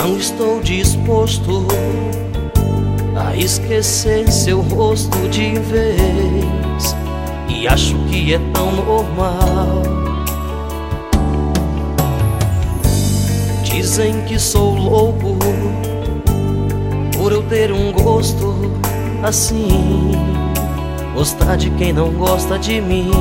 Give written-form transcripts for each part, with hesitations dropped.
Não estou disposto a esquecer seu rosto de vez, e acho que é tão normal. Dizem que sou louco por eu ter um gosto assim, gostar de quem não gosta de mim.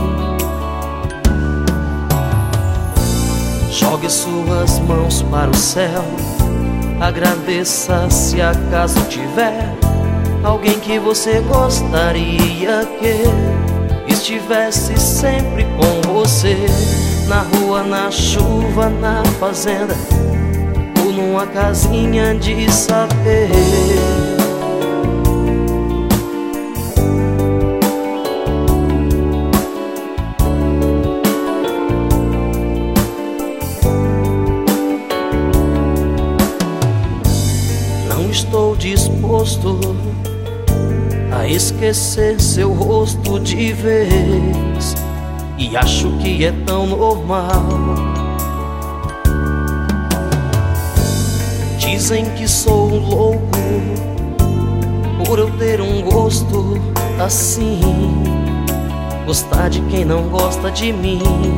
Jogue suas mãos para o céu, agradeça se acaso tiver alguém que você gostaria que estivesse sempre com você, na rua, na chuva, na fazenda ou numa casinha de saber. Não estou disposto a esquecer seu rosto de vez, e acho que é tão normal. Dizem que sou louco por eu ter um gosto assim, gostar de quem não gosta de mim.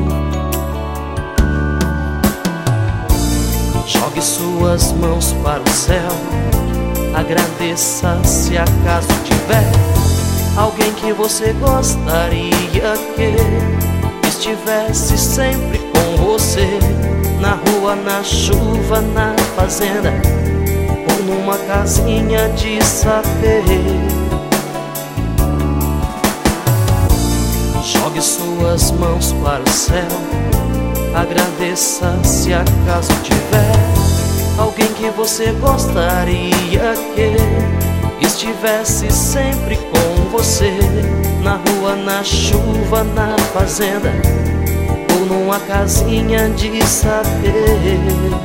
Jogue suas mãos para o céu, agradeça se acaso tiver alguém que você gostaria que estivesse sempre com você, na rua, na chuva, na fazenda ou numa casinha de saber. Jogue suas mãos para o céu, agradeça se acaso tiver alguém que você gostaria que estivesse sempre com você, na rua, na chuva, na fazenda ou numa casinha de saber.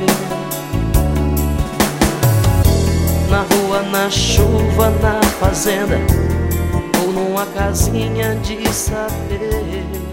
Na rua, na chuva, na fazenda ou numa casinha de saber.